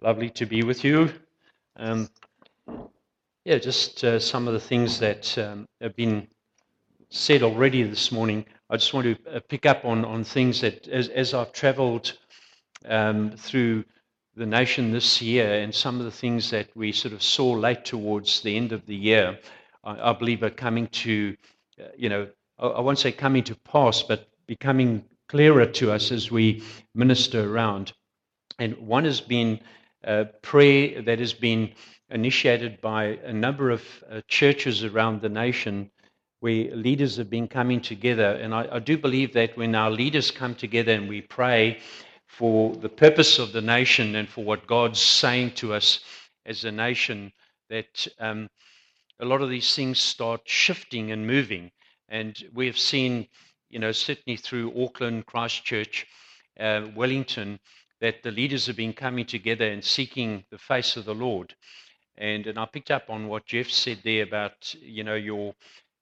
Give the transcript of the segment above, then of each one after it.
Lovely to be with you. Um, just some of the things that have been said already this morning. I just want to pick up on things that, as I've traveled through the nation this year, and some of the things that we sort of saw late towards the end of the year, I believe are coming to, I won't say coming to pass, but becoming clearer to us as we minister around. And one has been prayer that has been initiated by a number of churches around the nation where leaders have been coming together. And I do believe that when our leaders come together and we pray for the purpose of the nation and for what God's saying to us as a nation, that a lot of these things start shifting and moving. And we have seen, certainly through Auckland, Christchurch, Wellington, that the leaders have been coming together and seeking the face of the Lord. And I picked up on what Jeff said there about, your,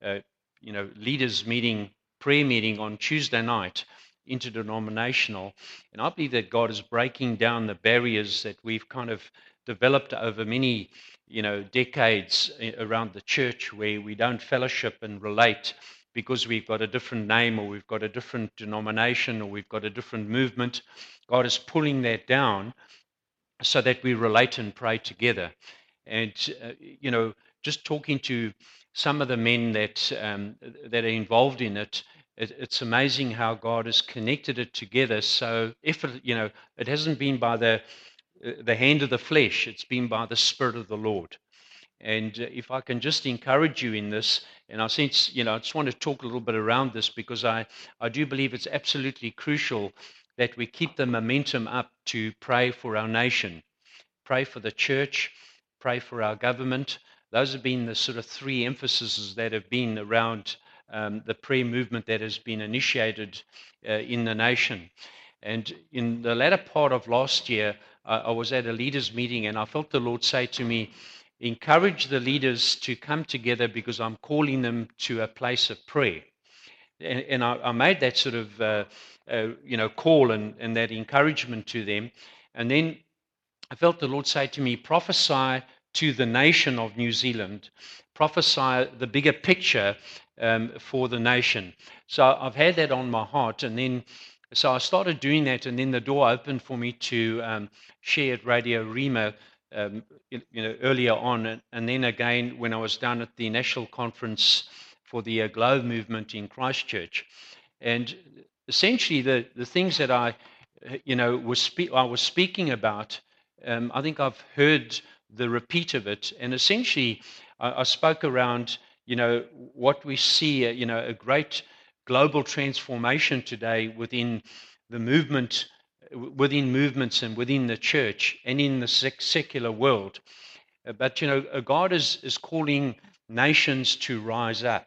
leaders meeting, prayer meeting on Tuesday night, interdenominational. And I believe that God is breaking down the barriers that we've kind of developed over many, decades around the church, where we don't fellowship and relate because we've got a different name, or we've got a different denomination, or we've got a different movement. God is pulling that down so that we relate and pray together. And, just talking to some of the men that are involved in it, it's amazing how God has connected it together. So if it hasn't been by the hand of the flesh, it's been by the Spirit of the Lord. And if I can just encourage you in this, and I sense, I just want to talk a little bit around this, because I do believe it's absolutely crucial that we keep the momentum up to pray for our nation, pray for the church, pray for our government. Those have been the sort of three emphases that have been around the prayer movement that has been initiated in the nation. And in the latter part of last year, I was at a leaders' meeting, and I felt the Lord say to me, encourage the leaders to come together, because I'm calling them to a place of prayer. And I made that sort of call and that encouragement to them. And then I felt the Lord say to me, prophesy to the nation of New Zealand, prophesy the bigger picture for the nation. So I've had that on my heart. And then, so I started doing that, and then the door opened for me to share at Radio Rima, earlier on. And then again, when I was down at the National Conference for the Globe Movement in Christchurch. And essentially the things that I was speaking about, I think I've heard the repeat of it. And essentially, I spoke around, what we see, a great global transformation today within the movement, within movements and within the church and in the secular world. But, God is calling nations to rise up.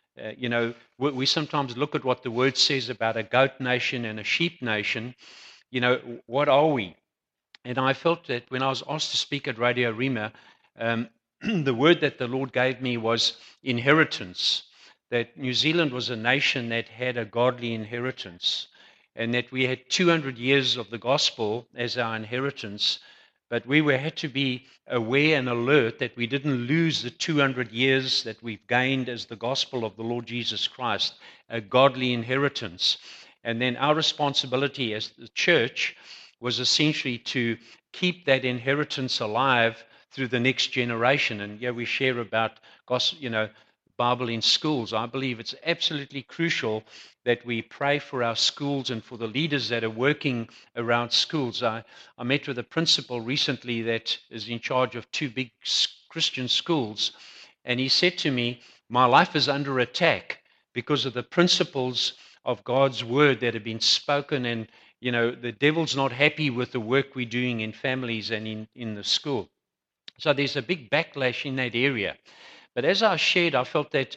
We sometimes look at what the word says about a goat nation and a sheep nation. What are we? And I felt that when I was asked to speak at Radio Rima, the word that the Lord gave me was inheritance, that New Zealand was a nation that had a godly inheritance, and that we had 200 years of the gospel as our inheritance, but we had to be aware and alert that we didn't lose the 200 years that we've gained as the gospel of the Lord Jesus Christ, a godly inheritance. And then our responsibility as the church was essentially to keep that inheritance alive through the next generation. And we share about gospel, Bible in schools. I believe it's absolutely crucial that we pray for our schools and for the leaders that are working around schools. I met with a principal recently that is in charge of 2 big Christian schools, and he said to me, my life is under attack because of the principles of God's word that have been spoken, and the devil's not happy with the work we're doing in families and in the school. So there's a big backlash in that area. But as I shared, I felt that,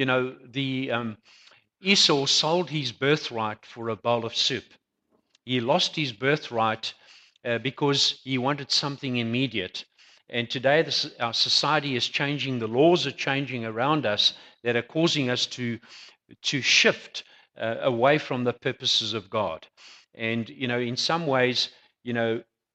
the Esau sold his birthright for a bowl of soup. He lost his birthright because he wanted something immediate. And today our society is changing. The laws are changing around us that are causing us to shift away from the purposes of God. And, in some ways,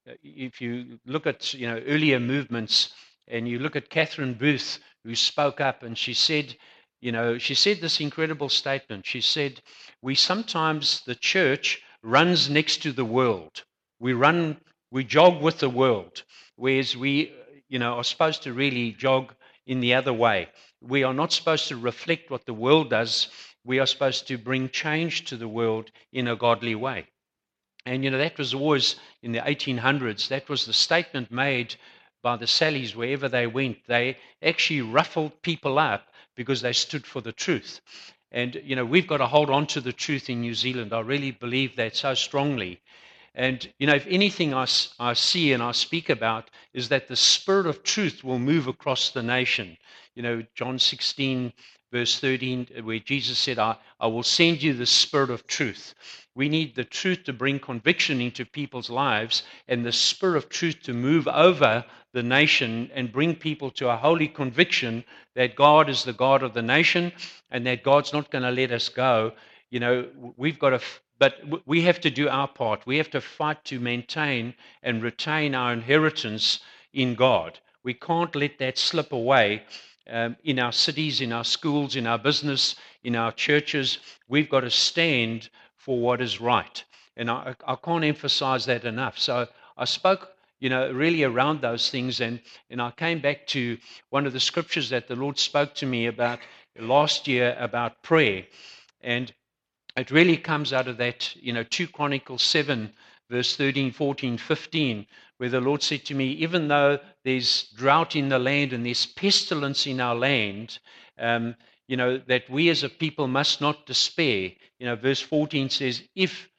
if you look at earlier movements, and you look at Catherine Booth, who spoke up, and she said, she said this incredible statement. She said, "We sometimes, the church runs next to the world. We jog with the world, whereas we, are supposed to really jog in the other way. We are not supposed to reflect what the world does. We are supposed to bring change to the world in a godly way." And, that was always in the 1800s, that was the statement made by the Sallies wherever they went. They actually ruffled people up because they stood for the truth. And, we've got to hold on to the truth in New Zealand. I really believe that so strongly. And, if anything I see and I speak about is that the spirit of truth will move across the nation. John 16, verse 13, where Jesus said, I will send you the spirit of truth. We need the truth to bring conviction into people's lives, and the spirit of truth to move over the nation and bring people to a holy conviction that God is the God of the nation and that God's not going to let us go. We've got to, but we have to do our part. We have to fight to maintain and retain our inheritance in God. We can't let that slip away. In our cities, in our schools, in our business, in our churches, we've got to stand for what is right. And I can't emphasize that enough. So I spoke, really around those things. And I came back to one of the scriptures that the Lord spoke to me about last year about prayer. And it really comes out of that, 2 Chronicles 7, verse 13, 14, 15, where the Lord said to me, even though there's drought in the land and there's pestilence in our land, that we as a people must not despair. Verse 14 says, if,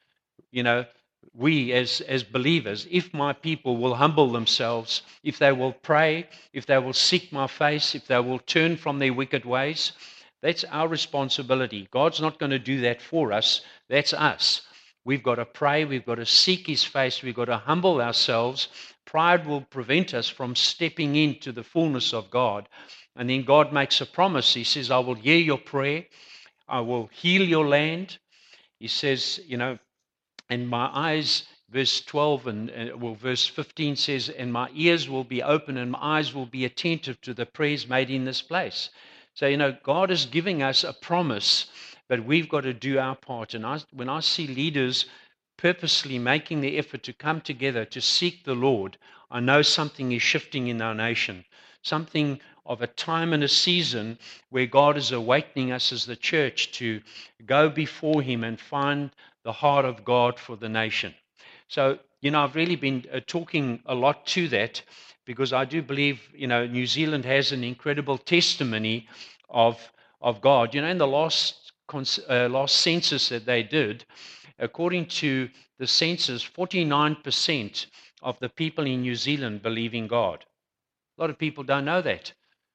we as believers, if my people will humble themselves, if they will pray, if they will seek my face, if they will turn from their wicked ways, that's our responsibility. God's not going to do that for us. That's us. We've got to pray. We've got to seek his face. We've got to humble ourselves. Pride will prevent us from stepping into the fullness of God. And then God makes a promise. He says, I will hear your prayer. I will heal your land. He says, and my eyes, verse 12 verse 15 says, and my ears will be open and my eyes will be attentive to the prayers made in this place. So, God is giving us a promise, but we've got to do our part. And when I see leaders purposely making the effort to come together to seek the Lord, I know something is shifting in our nation. Something of a time and a season where God is awakening us as the church to go before him and find the heart of God for the nation. So, I've really been talking a lot to that, because I do believe, New Zealand has an incredible testimony of God. In the last census that they did, according to the census, 49% of the people in New Zealand believe in God. A lot of people don't know that.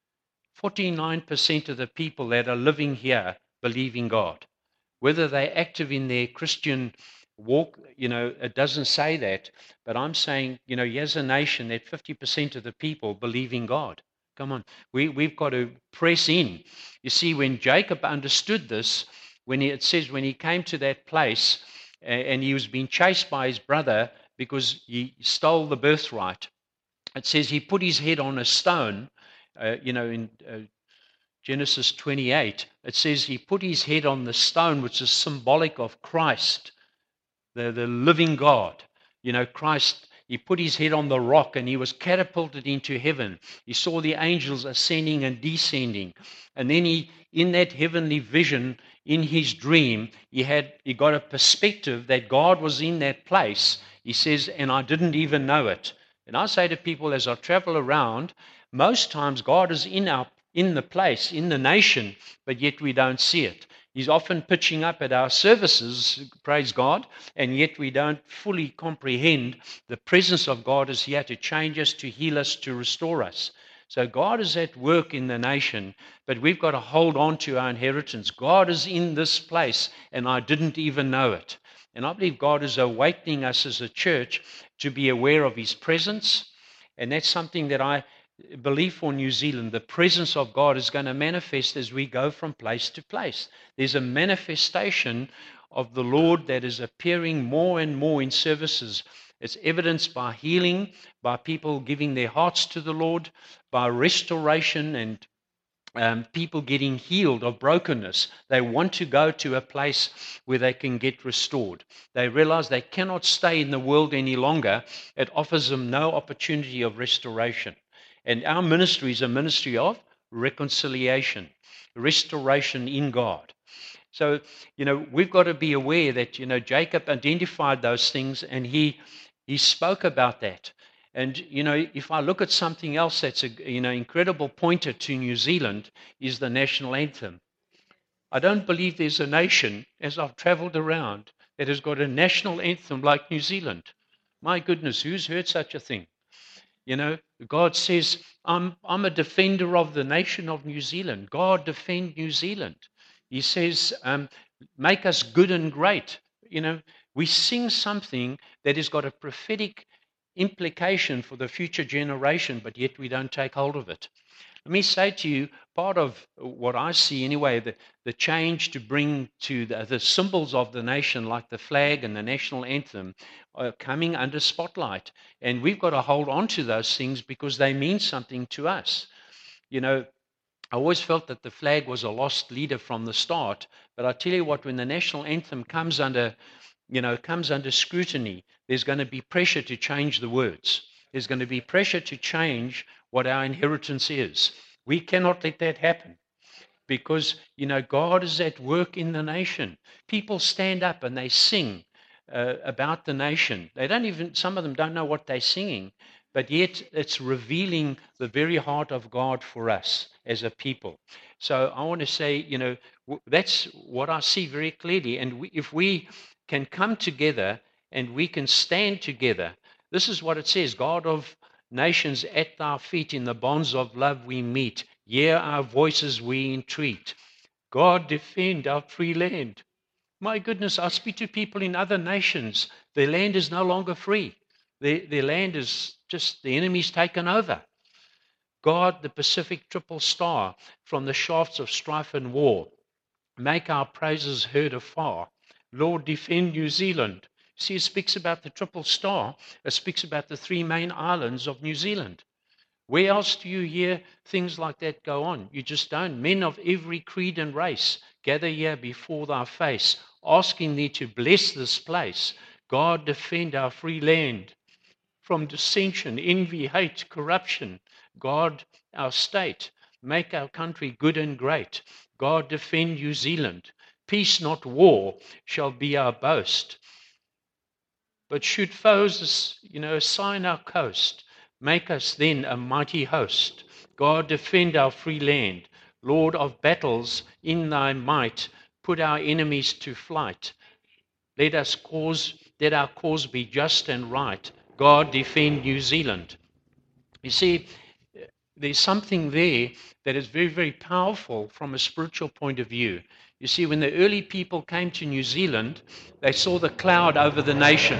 49% of the people that are living here believe in God. Whether they're active in their Christian walk, it doesn't say that. But I'm saying, as a nation, that 50% of the people believe in God. Come on. We've got to press in. You see, when Jacob understood this, it says when he came to that place and he was being chased by his brother because he stole the birthright, it says he put his head on a stone, in Genesis 28, it says he put his head on the stone, which is symbolic of Christ, the living God. Christ, he put his head on the rock and he was catapulted into heaven. He saw the angels ascending and descending. And then in that heavenly vision, in his dream, he got a perspective that God was in that place. He says, and I didn't even know it. And I say to people as I travel around, most times God is in the place, in the nation, but yet we don't see it. He's often pitching up at our services, praise God, and yet we don't fully comprehend the presence of God is here to change us, to heal us, to restore us. So God is at work in the nation, but we've got to hold on to our inheritance. God is in this place, and I didn't even know it. And I believe God is awakening us as a church to be aware of his presence, and that's something that I believe for New Zealand. The presence of God is going to manifest as we go from place to place. There's a manifestation of the Lord that is appearing more and more in services. It's evidenced by healing, by people giving their hearts to the Lord, by restoration and people getting healed of brokenness. They want to go to a place where they can get restored. They realize they cannot stay in the world any longer. It offers them no opportunity of restoration. And our ministry is a ministry of reconciliation, restoration in God. So, we've got to be aware that, Jacob identified those things and he spoke about that. And, if I look at something else that's incredible pointer to New Zealand is the national anthem. I don't believe there's a nation, as I've traveled around, that has got a national anthem like New Zealand. My goodness, who's heard such a thing? God says, I'm a defender of the nation of New Zealand. God defend New Zealand. He says, make us good and great. We sing something that has got a prophetic implication for the future generation, but yet we don't take hold of it. Let me say to you, part of what I see anyway, the change to bring to the symbols of the nation, like the flag and the national anthem, are coming under spotlight. And we've got to hold on to those things because they mean something to us. I always felt that the flag was a lost leader from the start. But I tell you what, when the national anthem comes under scrutiny, there's going to be pressure to change the words. There's going to be pressure to change what our inheritance is. We cannot let that happen because, God is at work in the nation. People stand up and they sing about the nation. Some of them don't know what they're singing, but yet it's revealing the very heart of God for us as a people. So I want to say, that's what I see very clearly. And if we can come together and we can stand together, this is what it says: God of nations, at thy feet in the bonds of love we meet. Hear our voices we entreat. God defend our free land. My goodness, I speak to people in other nations. Their land is no longer free. Their land is just, the enemy's taken over. God, the Pacific Triple Star, from the shafts of strife and war, make our praises heard afar. Lord, defend New Zealand. See, it speaks about the Triple Star. It speaks about the three main islands of New Zealand. Where else do you hear things like that go on? You just don't. Men of every creed and race gather here before thy face, asking thee to bless this place. God, defend our free land from dissension, envy, hate, corruption. God, our state, make our country good and great. God, defend New Zealand. Peace, not war, shall be our boast. But should foes, assign our coast, make us then a mighty host. God, defend our free land. Lord of battles, in thy might, put our enemies to flight. Let our cause be just and right. God, defend New Zealand. You see, there's something there that is very, very powerful from a spiritual point of view. You see, when the early people came to New Zealand, they saw the cloud over the nation.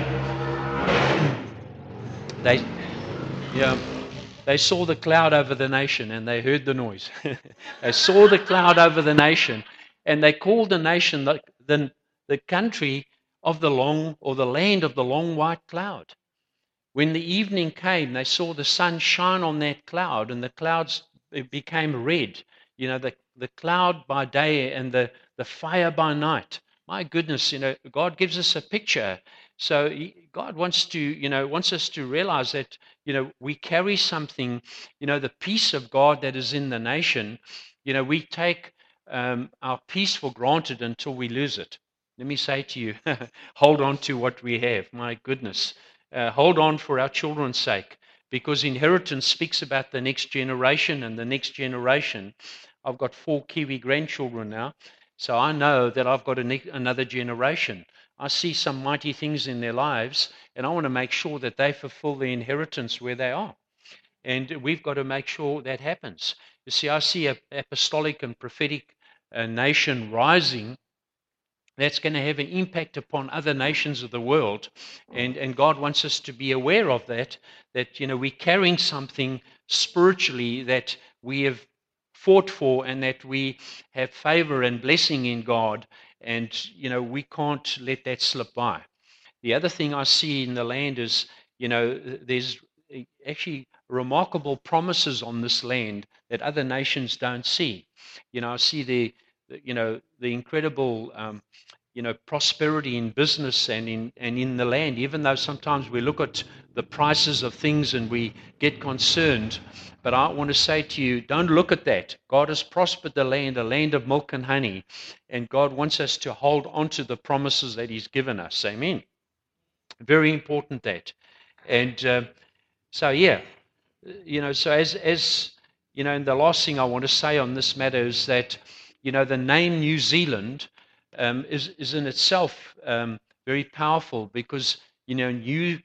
They saw the cloud over the nation and they heard the noise. They saw the cloud over the nation and they called the nation the country of the long, or the land of the long white cloud. When the evening came, they saw the sun shine on that cloud and the clouds became red. The cloud by day and the fire by night. My goodness, God gives us a picture. So God wants us to realize that, we carry something, the peace of God that is in the nation. We take our peace for granted until we lose it. Let me say to you, hold on to what we have. My goodness. Hold on for our children's sake, because inheritance speaks about the next generation and the next generation. I've got 4 Kiwi grandchildren now, so I know that I've got another generation. I see some mighty things in their lives, and I want to make sure that they fulfill the inheritance where they are. And we've got to make sure that happens. You see, I see an apostolic and prophetic nation rising that's going to have an impact upon other nations of the world. And God wants us to be aware of that we're carrying something spiritually that we have fought for and that we have favor and blessing in God. And, we can't let that slip by. The other thing I see in the land is, there's actually remarkable promises on this land that other nations don't see. I see the incredible prosperity in business and in the land, even though sometimes we look at the prices of things and we get concerned. But I want to say to you, don't look at that. God has prospered the land, a land of milk and honey, and God wants us to hold on to the promises that He's given us. Amen. Very important that. And so, yeah, so as and the last thing I want to say on this matter is that, the name New Zealand is in itself very powerful, because, new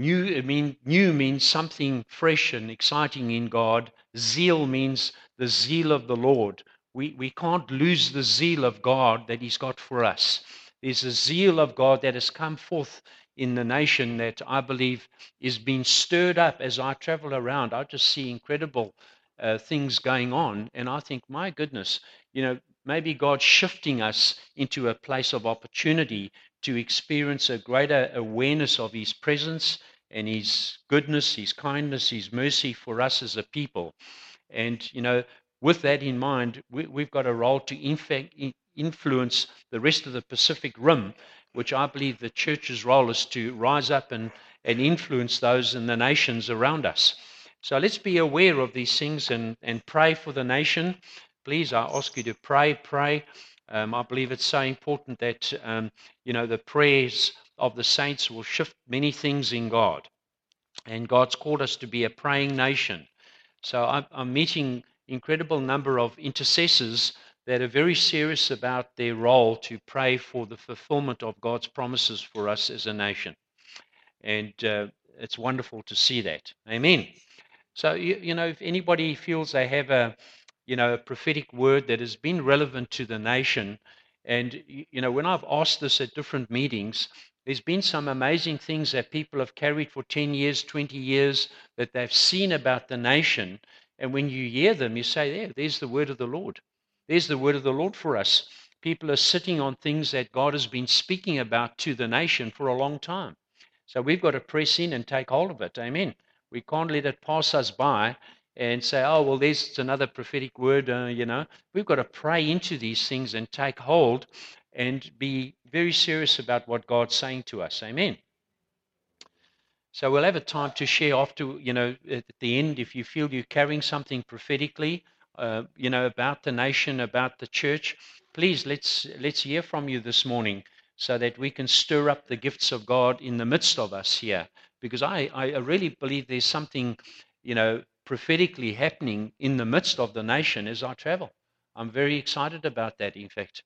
means something fresh and exciting in God. Zeal means the zeal of the Lord. We can't lose the zeal of God that He's got for us. There's a zeal of God that has come forth in the nation that I believe is being stirred up. As I travel around, I just see incredible things going on, and I think, my goodness, maybe God's shifting us into a place of opportunity to experience a greater awareness of His presence and His goodness, His kindness, His mercy for us as a people. And, with that in mind, we've got a role to influence the rest of the Pacific Rim, which I believe the church's role is to rise up and influence those in the nations around us. So let's be aware of these things and pray for the nation. Please, I ask you to pray. I believe it's so important that, the prayers of the saints will shift many things in God. And God's called us to be a praying nation. So I'm meeting incredible number of intercessors that are very serious about their role to pray for the fulfillment of God's promises for us as a nation. And it's wonderful to see that. Amen. So, if anybody feels they have a prophetic word that has been relevant to the nation, and, when I've asked this at different meetings, there's been some amazing things that people have carried for 10 years, 20 years, that they've seen about the nation. And when you hear them, you say, there's the word of the Lord. There's the word of the Lord for us. People are sitting on things that God has been speaking about to the nation for a long time. So we've got to press in and take hold of it. Amen. We can't let it pass us by and say, oh, well, there's another prophetic word, We've got to pray into these things and take hold and be very serious about what God's saying to us. Amen. So we'll have a time to share after, at the end, if you feel you're carrying something prophetically, about the nation, about the church, please let's hear from you this morning so that we can stir up the gifts of God in the midst of us here. Because I really believe there's something, prophetically happening in the midst of the nation as I travel. I'm very excited about that, in fact.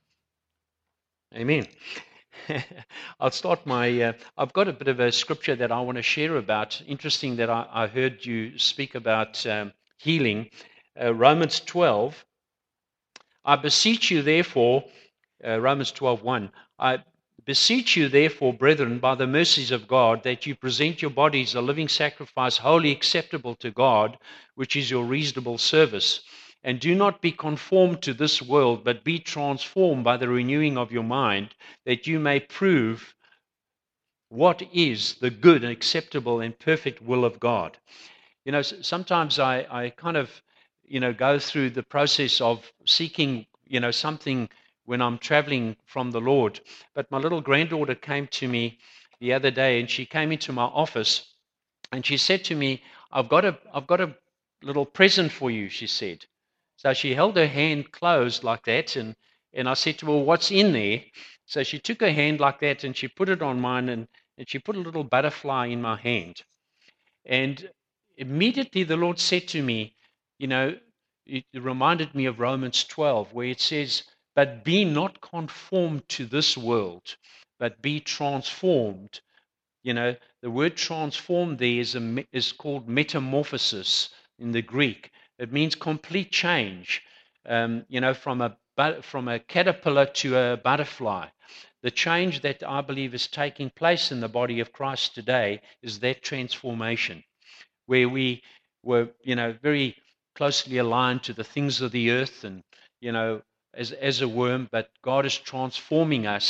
Amen. I'll start I've got a bit of a scripture that I want to share about. Interesting that I heard you speak about healing. Romans 12. I beseech you, therefore, Romans 12:1. I beseech you, therefore, brethren, by the mercies of God, that you present your bodies a living sacrifice, wholly acceptable to God, which is your reasonable service. And do not be conformed to this world, but be transformed by the renewing of your mind, that you may prove what is the good and acceptable and perfect will of God. Sometimes I kind of, go through the process of seeking, something when I'm traveling from the Lord. But my little granddaughter came to me the other day, and she came into my office, and she said to me, I've got a little present for you, she said. So she held her hand closed like that, and I said to her, well, what's in there? So she took her hand like that, and she put it on mine, and she put a little butterfly in my hand. And immediately the Lord said to me, it reminded me of Romans 12, where it says, but be not conformed to this world, but be transformed. The word transformed there is called metamorphosis in the Greek. It means complete change, from a caterpillar to a butterfly. The change that I believe is taking place in the body of Christ today is that transformation, where we were, very closely aligned to the things of the earth and, as a worm, but God is transforming us.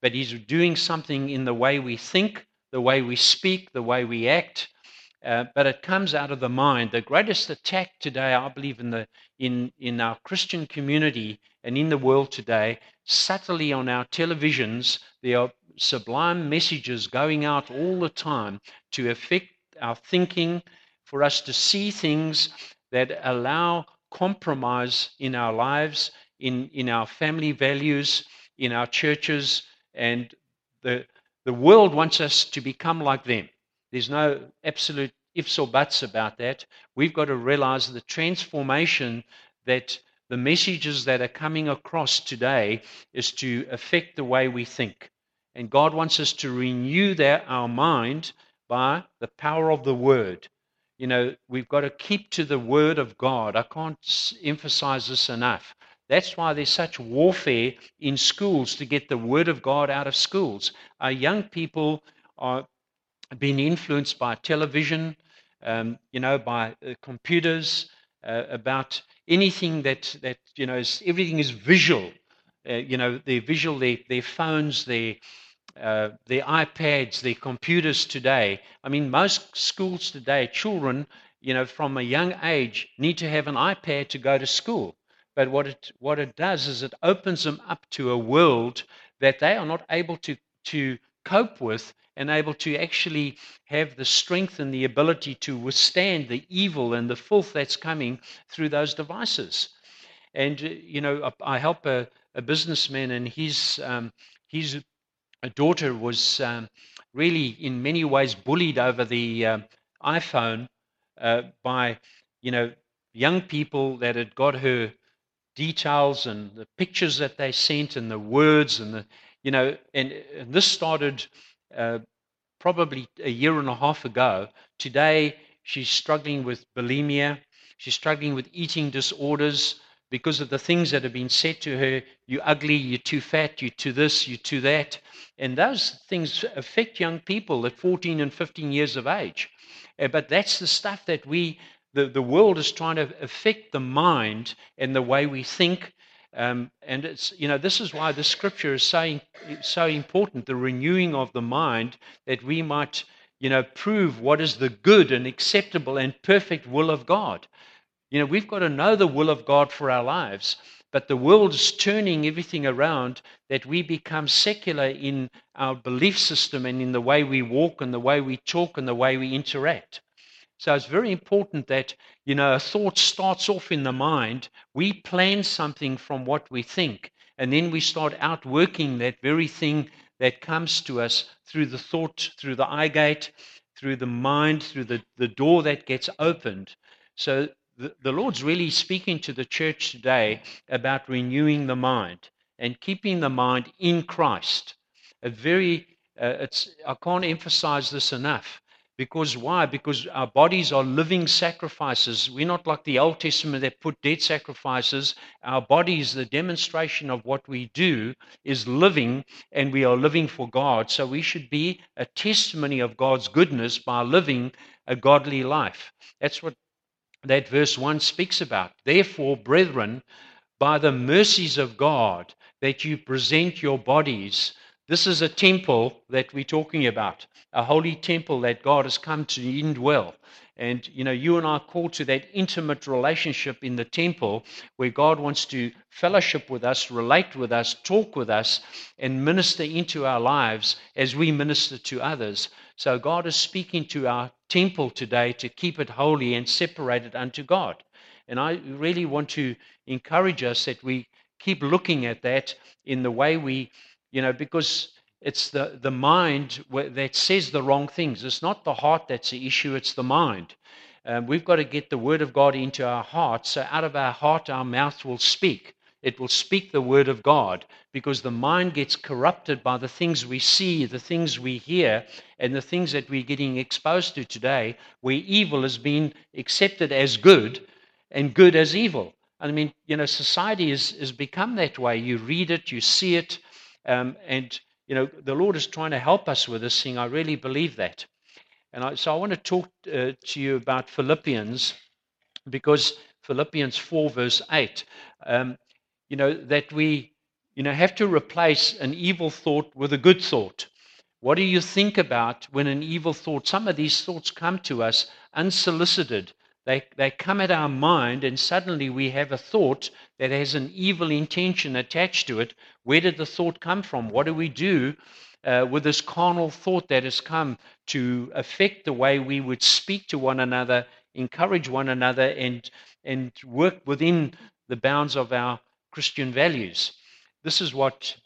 but He's doing something in the way we think, the way we speak, the way we act. But it comes out of the mind. The greatest attack today, I believe, in our Christian community and in the world today, subtly on our televisions, there are sublime messages going out all the time to affect our thinking, for us to see things that allow compromise in our lives, in our family values, in our churches, and the world wants us to become like them. There's no absolute ifs or buts about that. We've got to realize the transformation that the messages that are coming across today is to affect the way we think. And God wants us to renew our mind by the power of the Word. We've got to keep to the Word of God. I can't emphasize this enough. That's why there's such warfare in schools to get the Word of God out of schools. Our young people are being influenced by television, by computers, about anything that everything is visual. They're visual, their phones, their iPads, their computers today. I mean, most schools today, children, from a young age, need to have an iPad to go to school. But what it does is it opens them up to a world that they are not able to cope with, and able to actually have the strength and the ability to withstand the evil and the filth that's coming through those devices. And I help a businessman, and his daughter was really in many ways bullied over the iPhone by young people that had got her details and the pictures that they sent and the words and and this started probably a year and a half ago. Today she's struggling with bulimia. She's struggling with eating disorders because of the things that have been said to her. You're ugly, you're too fat, you're too this, you're too that. And those things affect young people at 14 and 15 years of age. But that's the stuff that the world is trying to affect the mind and the way we think. And it's, this is why the scripture is so important, the renewing of the mind, that we might, prove what is the good and acceptable and perfect will of God. We've got to know the will of God for our lives, but the world is turning everything around, that we become secular in our belief system and in the way we walk and the way we talk and the way we interact. So it's very important that, a thought starts off in the mind. We plan something from what we think, and then we start outworking that very thing that comes to us through the thought, through the eye gate, through the mind, through the door that gets opened. So the Lord's really speaking to the church today about renewing the mind and keeping the mind in Christ. I can't emphasize this enough. Because why? Because our bodies are living sacrifices. We're not like the Old Testament that put dead sacrifices. Our bodies, the demonstration of what we do, is living, and we are living for God. So we should be a testimony of God's goodness by living a godly life. That's what that verse 1 speaks about. Therefore, brethren, by the mercies of God, that you present your bodies. This is a temple that we're talking about, a holy temple that God has come to indwell. And, you and I are called to that intimate relationship in the temple, where God wants to fellowship with us, relate with us, talk with us, and minister into our lives as we minister to others. So God is speaking to our temple today to keep it holy and separated unto God. And I really want to encourage us that we keep looking at that in the way we, because it's the mind that says the wrong things. It's not the heart that's the issue, it's the mind. We've got to get the word of God into our heart, so out of our heart our mouth will speak. It will speak the word of God, because the mind gets corrupted by the things we see, the things we hear, and the things that we're getting exposed to today, where evil has been accepted as good and good as evil. I mean, society has become that way. You read it, you see it, and the Lord is trying to help us with this thing. I really believe that. And so I want to talk to you about Philippians, because Philippians 4 verse 8, that we have to replace an evil thought with a good thought. What do you think about when an evil thought, some of these thoughts come to us unsolicited. They come at our mind, and suddenly we have a thought that has an evil intention attached to it. Where did the thought come from? What do we do with this carnal thought that has come to affect the way we would speak to one another, encourage one another, and work within the bounds of our Christian values? This is what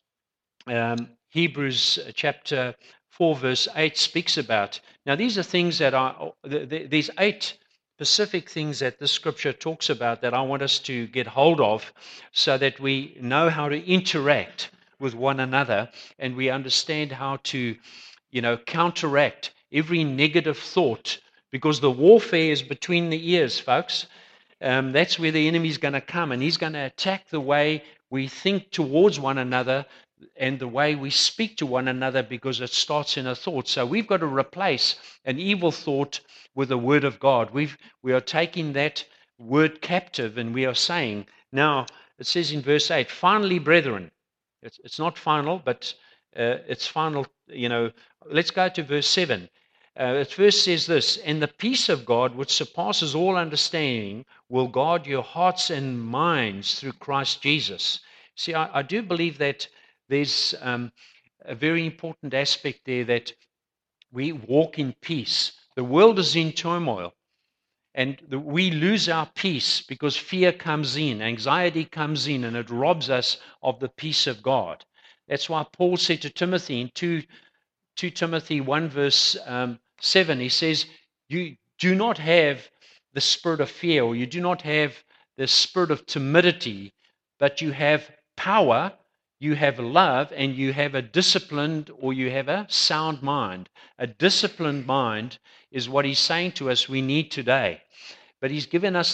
Hebrews chapter 4, verse 8 speaks about. Now, these are things that are, these 8 specific things that the scripture talks about that I want us to get hold of so that we know how to interact with one another, and we understand how to, counteract every negative thought, because the warfare is between the ears, folks. That's where the enemy's going to come, and he's going to attack the way we think towards one another and the way we speak to one another, because it starts in a thought. So we've got to replace an evil thought with the word of God. We are taking that word captive, and we are saying, now it says in verse 8, finally, brethren, it's not final, but it's final. Let's go to verse 7. It first says this, and the peace of God, which surpasses all understanding, will guard your hearts and minds through Christ Jesus. See, I do believe that there's a very important aspect there, that we walk in peace. The world is in turmoil, and we lose our peace because fear comes in, anxiety comes in, and it robs us of the peace of God. That's why Paul said to Timothy in 2 Timothy 1 verse 7, he says, you do not have the spirit of fear, or you do not have the spirit of timidity, but you have power, you have love, and you have a disciplined, or you have a sound mind. A disciplined mind is what he's saying to us we need today. But he's given us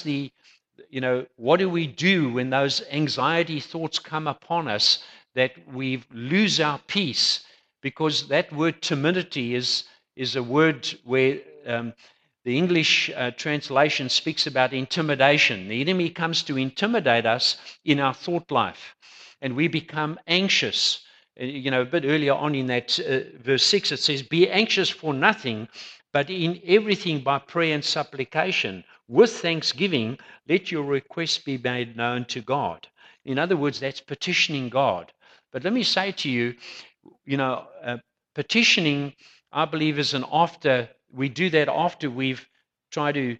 what do we do when those anxiety thoughts come upon us, that we lose our peace? Because that word timidity is a word where the English translation speaks about intimidation. The enemy comes to intimidate us in our thought life, and we become anxious. A bit earlier on in that verse 6, it says, be anxious for nothing, but in everything by prayer and supplication, with thanksgiving, let your requests be made known to God. In other words, that's petitioning God. But let me say to you, petitioning, I believe, is we do that after we've tried to,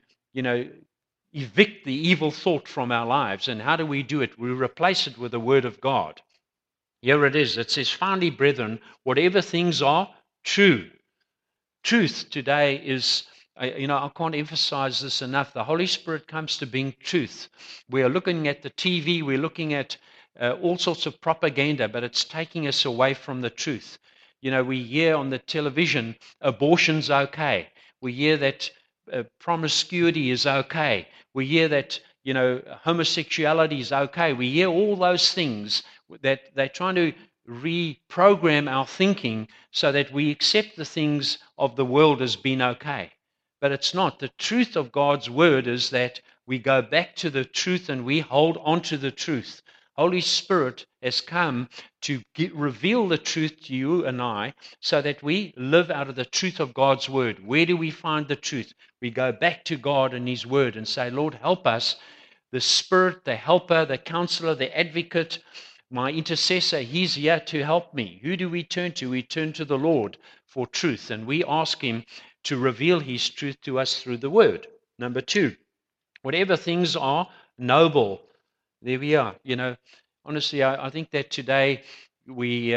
evict the evil thought from our lives. And how do we do it? We replace it with the word of God. Here it is. It says, finally, brethren, whatever things are true. Truth today is, I can't emphasize this enough. The Holy Spirit comes to bring truth. We are looking at the TV, we're looking at all sorts of propaganda, but it's taking us away from the truth. We hear on the television, abortion's okay. We hear that promiscuity is okay. We hear that, homosexuality is okay. We hear all those things that they're trying to reprogram our thinking so that we accept the things of the world as being okay. But it's not. The truth of God's word is that we go back to the truth and we hold on to the truth. Holy Spirit has come to reveal the truth to you and I, so that we live out of the truth of God's word. Where do we find the truth? We go back to God and his word and say, Lord, help us. The Spirit, the helper, the counselor, the advocate, my intercessor, he's here to help me. Who do we turn to? We turn to the Lord for truth, and we ask him to reveal his truth to us through the word. Number 2, whatever things are noble. There we are. Honestly, I think that today we,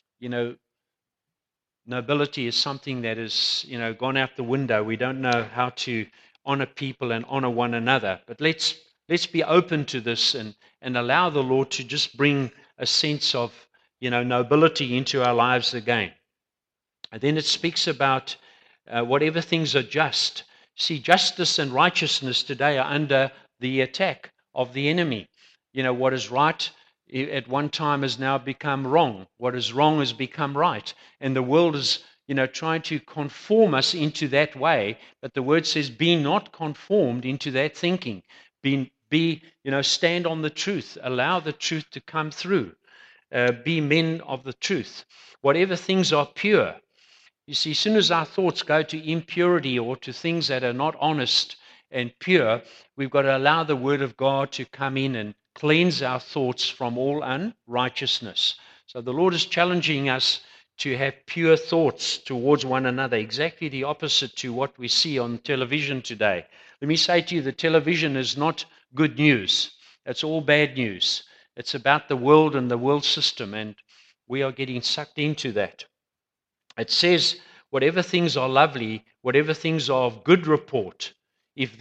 nobility is something that has, gone out the window. We don't know how to honor people and honor one another. But let's be open to this and allow the Lord to just bring a sense of, nobility into our lives again. And then it speaks about whatever things are just. See, justice and righteousness today are under the attack of the enemy. What is right at one time has now become wrong. What is wrong has become right. And the world is, trying to conform us into that way. But the word says, be not conformed into that thinking. Stand on the truth. Allow the truth to come through. be men of the truth. Whatever things are pure. You see, as soon as our thoughts go to impurity or to things that are not honest and pure, we've got to allow the Word of God to come in and cleanse our thoughts from all unrighteousness. So the Lord is challenging us to have pure thoughts towards one another, exactly the opposite to what we see on television today. Let me say to you, the television is not good news. It's all bad news. It's about the world and the world system, and we are getting sucked into that. It says, whatever things are lovely, whatever things are of good report, if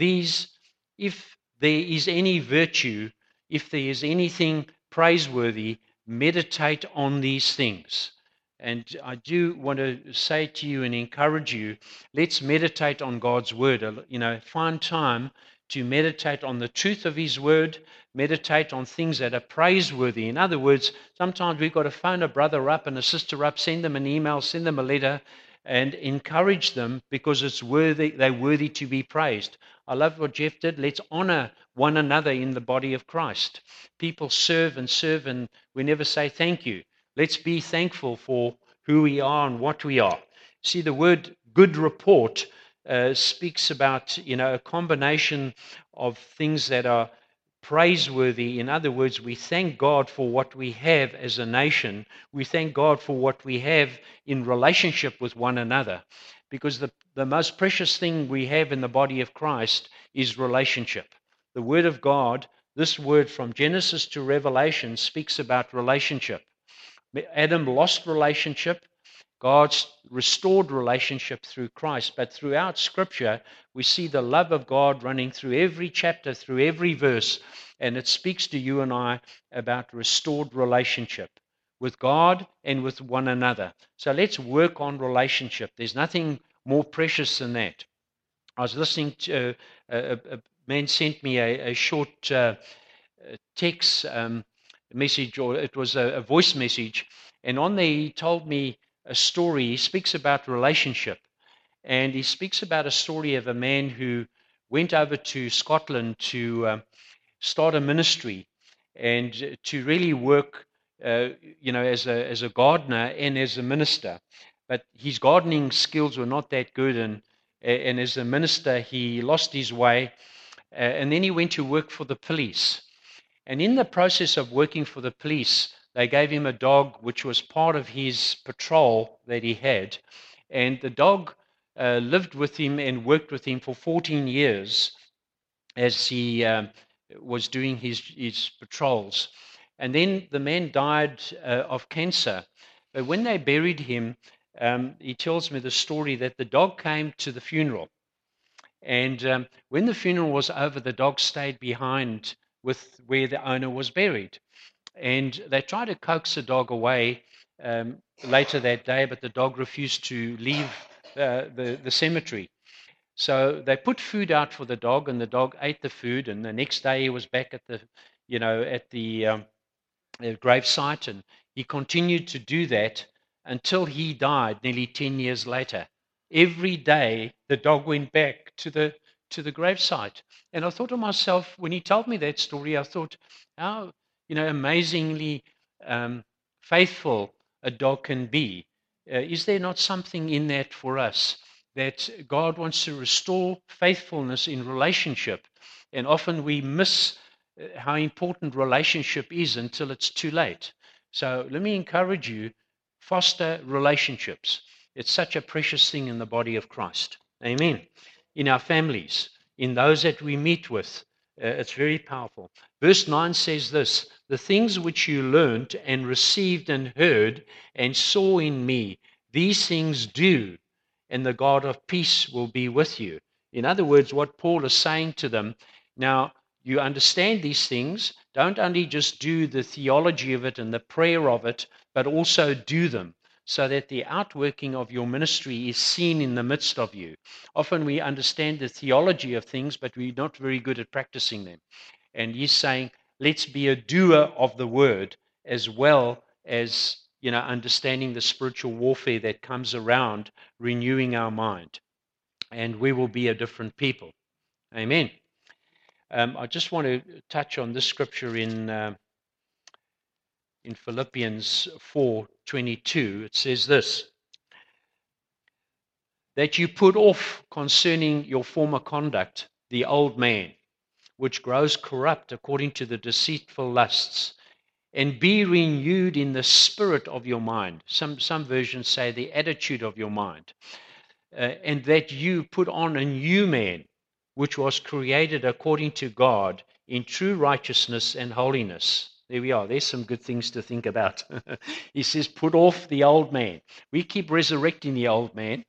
there is any virtue, if there is anything praiseworthy, meditate on these things. And I do want to say to you and encourage you, let's meditate on God's word. Find time to meditate on the truth of his word, meditate on things that are praiseworthy. In other words, sometimes we've got to phone a brother up and a sister up, send them an email, send them a letter, and encourage them because it's worthy, they're worthy to be praised. I love what Jeff did. Let's honor one another in the body of Christ. People serve, and we never say thank you. Let's be thankful for who we are and what we are. See, the word good report speaks about, a combination of things that are praiseworthy. In other words, we thank God for what we have as a nation. We thank God for what we have in relationship with one another. Because the most precious thing we have in the body of Christ is relationship. The Word of God, this word from Genesis to Revelation, speaks about relationship. Adam lost relationship. God's restored relationship through Christ. But throughout Scripture, we see the love of God running through every chapter, through every verse. And it speaks to you and I about restored relationship with God and with one another. So let's work on relationship. There's nothing more precious than that. I was listening to a man sent me a short text message, or it was a voice message. And on there, he told me a story. He speaks about relationship. And he speaks about a story of a man who went over to Scotland to start a ministry and to really work, as a gardener and as a minister. But his gardening skills were not that good. And as a minister, he lost his way. And then he went to work for the police. And in the process of working for the police, they gave him a dog which was part of his patrol that he had. And the dog lived with him and worked with him for 14 years as he was doing his patrols. And then the man died of cancer. But when they buried him, he tells me the story that the dog came to the funeral. And when the funeral was over, the dog stayed behind with where the owner was buried. And they tried to coax the dog away later that day, but the dog refused to leave the cemetery. So they put food out for the dog, and the dog ate the food. And the next day, he was back at the grave site, and he continued to do that until he died nearly 10 years later. Every day, the dog went back to the grave site. And I thought to myself, when he told me that story, I thought, how amazingly faithful a dog can be. Is there not something in that for us? That God wants to restore faithfulness in relationship. And often we miss how important relationship is until it's too late. So let me encourage you, foster relationships. It's such a precious thing in the body of Christ. Amen. In our families, in those that we meet with, it's very powerful. Verse 9 says this: the things which you learned and received and heard and saw in me, these things do, and the God of peace will be with you. In other words, what Paul is saying to them, now you understand these things, don't only just do the theology of it and the prayer of it, but also do them, so that the outworking of your ministry is seen in the midst of you. Often we understand the theology of things, but we're not very good at practicing them. And he's saying, let's be a doer of the word, as well as understanding the spiritual warfare that comes around renewing our mind. And we will be a different people. Amen. I just want to touch on this scripture in in Philippians 4:22, it says this, that you put off concerning your former conduct the old man, which grows corrupt according to the deceitful lusts, and be renewed in the spirit of your mind. Some versions say the attitude of your mind. And that you put on a new man, which was created according to God in true righteousness and holiness. There we are. There's some good things to think about. He says, put off the old man. We keep resurrecting the old man,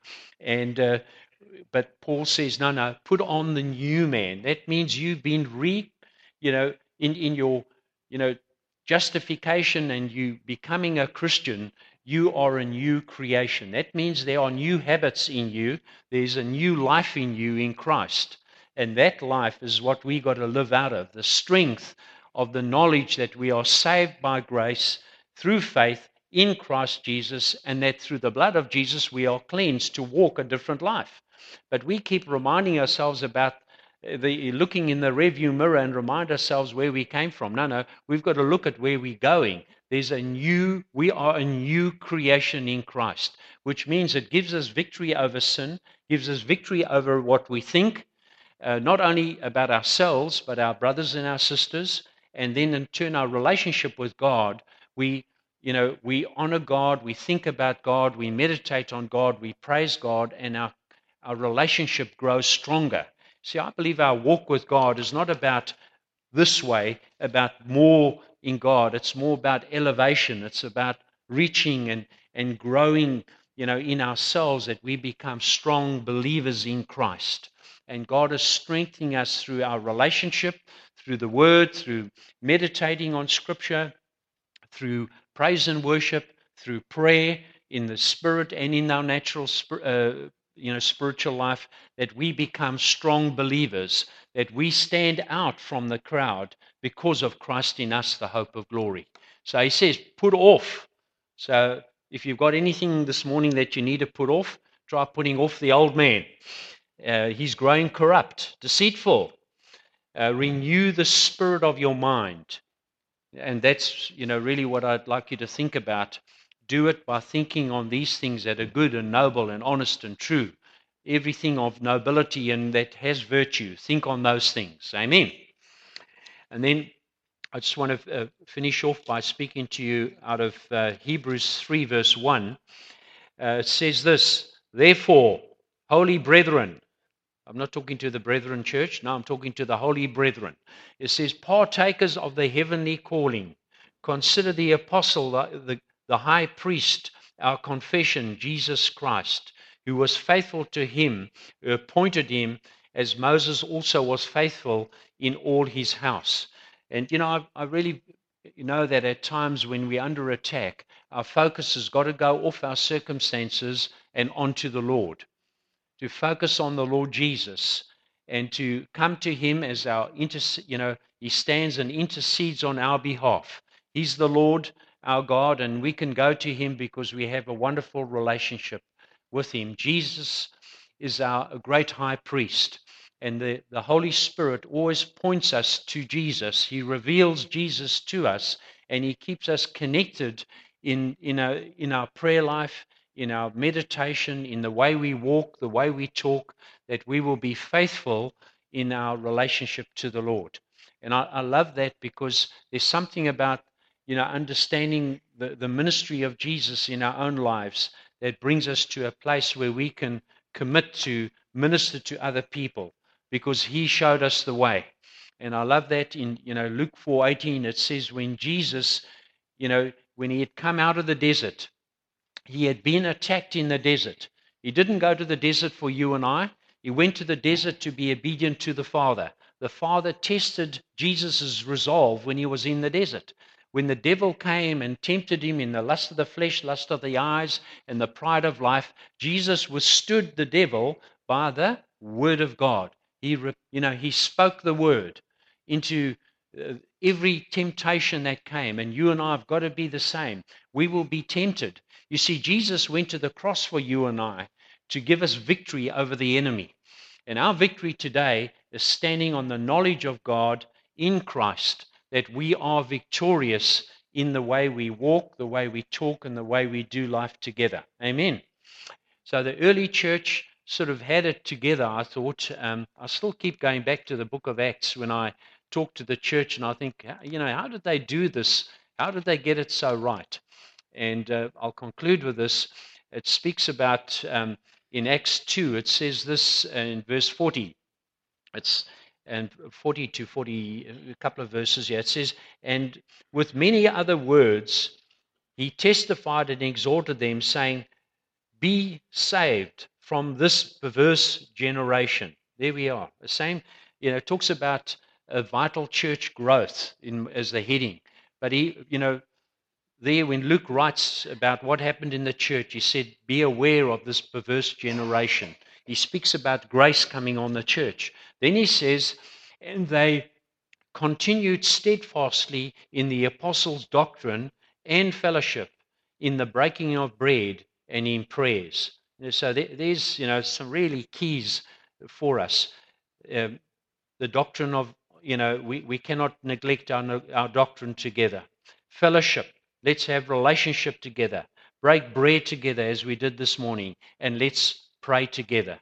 but Paul says, no, put on the new man. That means you've been in your, justification and you becoming a Christian. You are a new creation. That means there are new habits in you. There's a new life in you in Christ. And that life is what we got to live out of. The strength of the knowledge that we are saved by grace through faith in Christ Jesus, and that through the blood of Jesus we are cleansed to walk a different life. But we keep reminding ourselves about looking in the rearview mirror and remind ourselves where we came from. No, we've got to look at where we're going. We are a new creation in Christ, which means it gives us victory over sin, gives us victory over what we think, not only about ourselves, but our brothers and our sisters, and then in turn our relationship with God. We honor God, we think about God, we meditate on God, we praise God, and our relationship grows stronger. See, I believe our walk with God is not about this way, about more in God. It's more about elevation. It's about reaching and growing, in ourselves, that we become strong believers in Christ. And God is strengthening us through our relationship, through the Word, through meditating on Scripture, through praise and worship, through prayer in the Spirit and in our natural spiritual life, that we become strong believers, that we stand out from the crowd because of Christ in us, the hope of glory. So he says, put off. So if you've got anything this morning that you need to put off, try putting off the old man. He's growing corrupt, deceitful. Renew the spirit of your mind. And that's, really what I'd like you to think about. Do it by thinking on these things that are good and noble and honest and true. Everything of nobility and that has virtue. Think on those things. Amen. And then I just want to finish off by speaking to you out of Hebrews 3 verse 1. It says this, therefore, holy brethren, I'm not talking to the brethren church. No, I'm talking to the holy brethren. It says, partakers of the heavenly calling, consider the apostle, the high priest, our confession, Jesus Christ, who was faithful to him, who appointed him, as Moses also was faithful in all his house. And, I really know that at times when we're under attack, our focus has got to go off our circumstances and onto the Lord. To focus on the Lord Jesus and to come to him as our he stands and intercedes on our behalf. He's the Lord, our God, and we can go to him because we have a wonderful relationship with him. Jesus is our great high priest, and the Holy Spirit always points us to Jesus. He reveals Jesus to us, and he keeps us connected in our prayer life, in our meditation, in the way we walk, the way we talk, that we will be faithful in our relationship to the Lord. And I love that because there's something about, understanding the ministry of Jesus in our own lives that brings us to a place where we can commit to minister to other people because he showed us the way. And I love that in, Luke 4:18, it says when Jesus, when he had come out of the desert, he had been attacked in the desert. He didn't go to the desert for you and I. He went to the desert to be obedient to the Father. The Father tested Jesus' resolve when he was in the desert. When the devil came and tempted him in the lust of the flesh, lust of the eyes, and the pride of life, Jesus withstood the devil by the word of God. He spoke the word into every temptation that came, and you and I have got to be the same. We will be tempted. You see, Jesus went to the cross for you and I to give us victory over the enemy. And our victory today is standing on the knowledge of God in Christ, that we are victorious in the way we walk, the way we talk, and the way we do life together. Amen. So the early church sort of had it together, I thought. I still keep going back to the book of Acts when I talk to the church, and I think, how did they do this? How did they get it so right? And I'll conclude with this. It speaks about, in Acts 2, it says this in verse 40. It's and 40 to 40, a couple of verses here. It says, and with many other words, he testified and exhorted them, saying, be saved from this perverse generation. There we are. The same, it talks about a vital church growth as the heading. But there when Luke writes about what happened in the church, he said, be aware of this perverse generation. He speaks about grace coming on the church. Then he says, and they continued steadfastly in the apostles' doctrine and fellowship, in the breaking of bread and in prayers. So there's some really keys for us. The doctrine of, we cannot neglect our doctrine together. Fellowship, let's have relationship together. Break bread together as we did this morning, and let's pray together.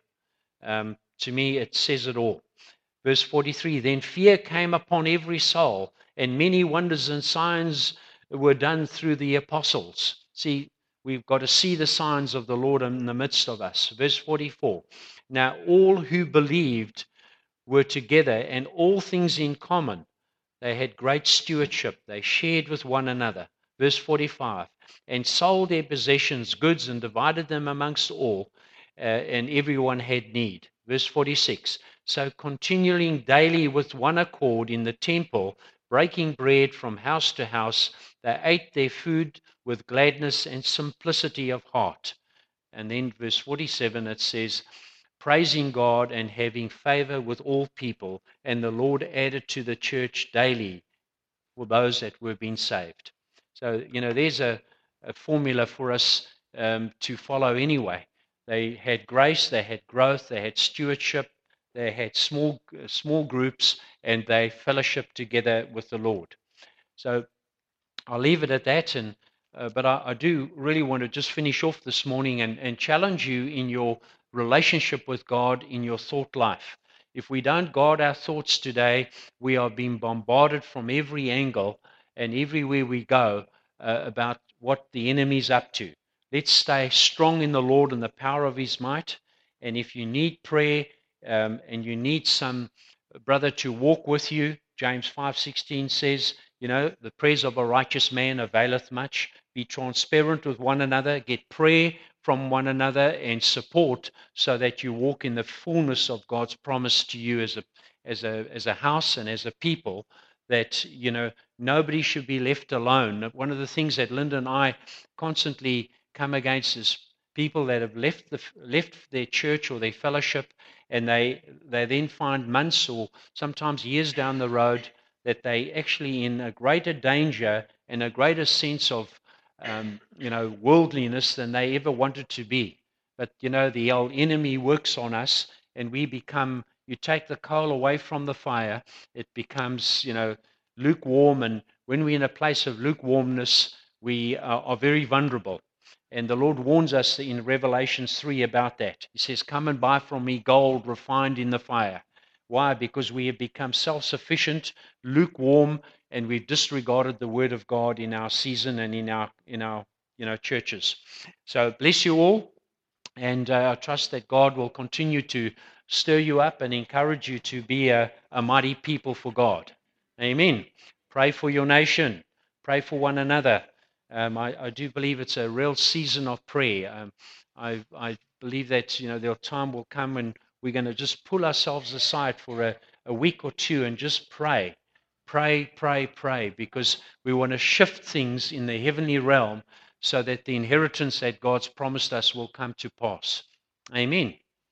To me, it says it all. Verse 43, then fear came upon every soul, and many wonders and signs were done through the apostles. See, we've got to see the signs of the Lord in the midst of us. Verse 44, now all who believed were together and all things in common. They had great stewardship. They shared with one another. Verse 45, and sold their possessions, goods, and divided them amongst all, and everyone had need. Verse 46, so continuing daily with one accord in the temple, breaking bread from house to house, they ate their food with gladness and simplicity of heart. And then verse 47, it says, praising God and having favor with all people, and the Lord added to the church daily for those that were being saved. So, there's a formula for us to follow anyway. They had grace, they had growth, they had stewardship, they had small groups, and they fellowshiped together with the Lord. So I'll leave it at that. But I do really want to just finish off this morning and challenge you in your relationship with God, in your thought life. If we don't guard our thoughts today, we are being bombarded from every angle and everywhere we go about what the enemy's up to. Let's stay strong in the Lord and the power of his might. And if you need prayer and you need some brother to walk with you, James 5:16 says, the prayers of a righteous man availeth much. Be transparent with one another, get prayer from one another and support so that you walk in the fullness of God's promise to you as a house and as a people, that nobody should be left alone. One of the things that Linda and I constantly come against is people that have left their church or their fellowship, and they then find months or sometimes years down the road that they actually in a greater danger and a greater sense of worldliness than they ever wanted to be. But the old enemy works on us, and we become, you take the coal away from the fire, it becomes lukewarm, and when we're in a place of lukewarmness, we are very vulnerable. And the Lord warns us in Revelations 3 about that. He says, come and buy from me gold refined in the fire. Why? Because we have become self-sufficient, lukewarm, and we've disregarded the word of God in our season and in our churches. So bless you all, and I trust that God will continue to stir you up and encourage you to be a mighty people for God. Amen. Pray for your nation. Pray for one another. I do believe it's a real season of prayer. I believe that the time will come when we're going to just pull ourselves aside for a week or two and just pray, because we want to shift things in the heavenly realm so that the inheritance that God's promised us will come to pass. Amen.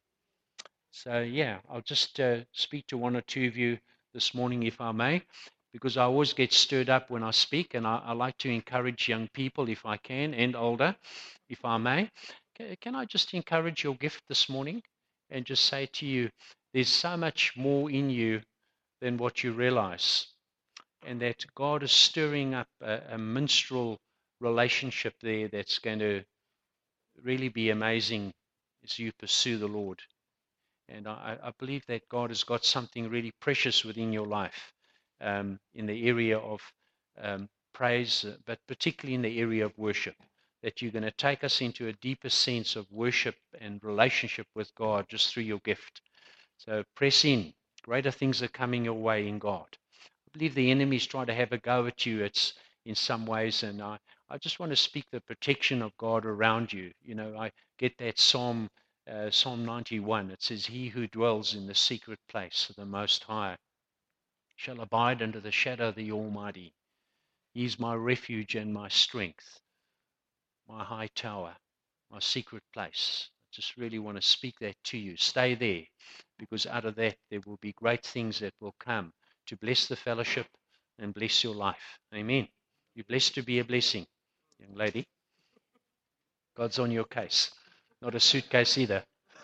So, I'll just speak to one or two of you this morning, if I may, because I always get stirred up when I speak, and I like to encourage young people, if I can, and older, if I may. Can I just encourage your gift this morning and just say to you, there's so much more in you than what you realize. and that God is stirring up a minstrel relationship there that's going to really be amazing as you pursue the Lord. And I believe that God has got something really precious within your life in the area of praise, but particularly in the area of worship, that you're going to take us into a deeper sense of worship and relationship with God just through your gift. So press in. Greater things are coming your way in God. I believe the enemy's trying to have a go at you. It's in some ways, and I just want to speak the protection of God around you. You know, I get that Psalm 91. It says, "He who dwells in the secret place of the Most High shall abide under the shadow of the Almighty. He is my refuge and my strength, my high tower, my secret place." I just really want to speak that to you. Stay there, because out of that there will be great things that will come to bless the fellowship and bless your life. Amen. You're blessed to be a blessing, young lady. God's on your case. Not a suitcase either.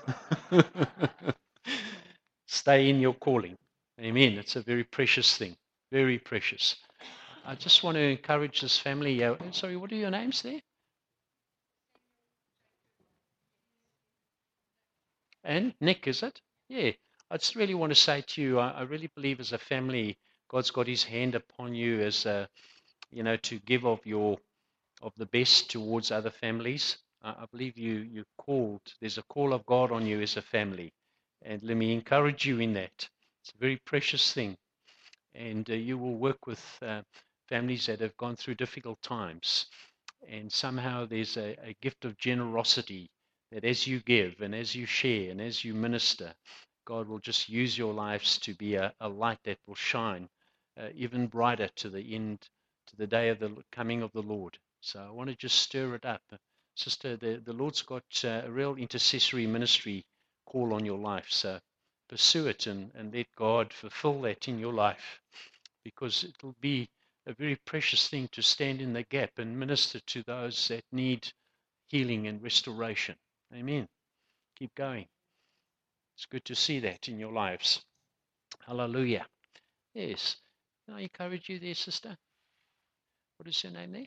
Stay in your calling. Amen. It's a very precious thing. Very precious. I just want to encourage this family. Sorry, what are your names there? And Nick, is it? Yeah. I just really want to say to you, I really believe as a family, God's got his hand upon you as to give of the best towards other families. I believe you're called. There's a call of God on you as a family. And let me encourage you in that. It's a very precious thing. And you will work with families that have gone through difficult times. And somehow there's a gift of generosity that as you give and as you share and as you minister, God will just use your lives to be a light that will shine even brighter to the end, to the day of the coming of the Lord. So I want to just stir it up. Sister, the Lord's got a real intercessory ministry call on your life. So pursue it and let God fulfill that in your life, because it'll be a very precious thing to stand in the gap and minister to those that need healing and restoration. Amen. Keep going. It's good to see that in your lives. Hallelujah. Yes. Can I encourage you there, sister? What is your name there?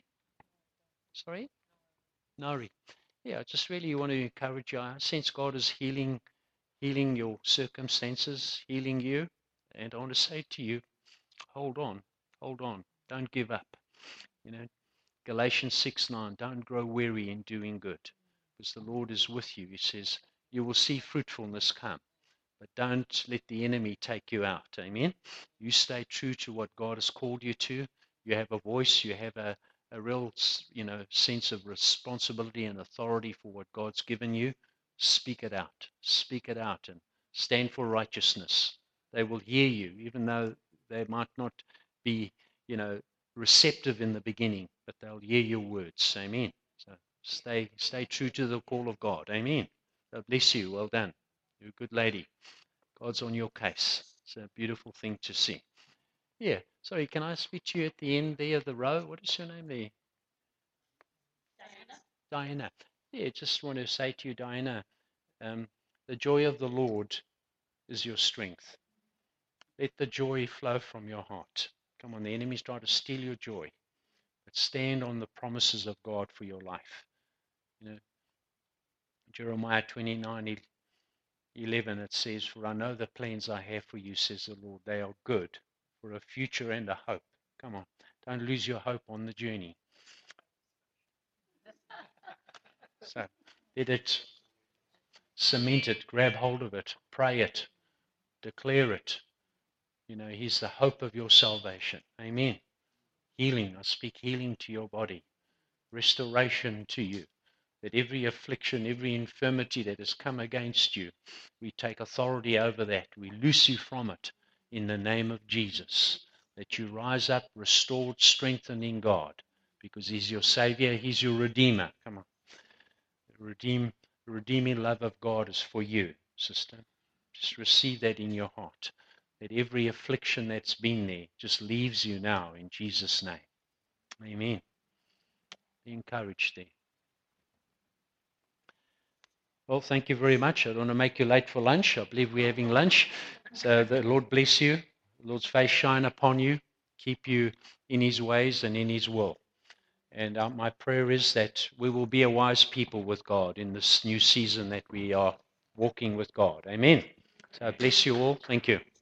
Sorry? Nari. Yeah, I just really want to encourage you. I sense God is healing your circumstances, healing you. And I want to say to you, hold on, hold on. Don't give up. You know, Galatians 6:9, don't grow weary in doing good, because the Lord is with you. He says, you will see fruitfulness come, but don't let the enemy take you out. Amen. You stay true to what God has called you to. You have a voice, you have a real, sense of responsibility and authority for what God's given you. Speak it out. Speak it out and stand for righteousness. They will hear you, even though they might not be, receptive in the beginning, but they'll hear your words. Amen. So stay true to the call of God. Amen. God bless you. Well done. You're a good lady. God's on your case. It's a beautiful thing to see. Yeah. Sorry, can I speak to you at the end there of the row? What is your name there? Diana. Yeah, just want to say to you, Diana, the joy of the Lord is your strength. Let the joy flow from your heart. Come on, the enemy's trying to steal your joy, but stand on the promises of God for your life. Jeremiah 29:11, it says, "For I know the plans I have for you, says the Lord. They are good, for a future and a hope." Come on, don't lose your hope on the journey. So let it, cement it, grab hold of it, pray it, declare it. He's the hope of your salvation. Amen. Healing, I speak healing to your body, restoration to you. That every affliction, every infirmity that has come against you, we take authority over that. We loose you from it in the name of Jesus. That you rise up restored, strengthened in God, because he's your Savior, he's your Redeemer. Come on. The redeeming love of God is for you, sister. Just receive that in your heart. That every affliction that's been there just leaves you now in Jesus' name. Amen. Be encouraged there. Well, thank you very much. I don't want to make you late for lunch. I believe we're having lunch. So the Lord bless you. The Lord's face shine upon you. keep you in His ways and in His will. And my prayer is that we will be a wise people with God in this new season that we are walking with God. Amen. So bless you all. Thank you.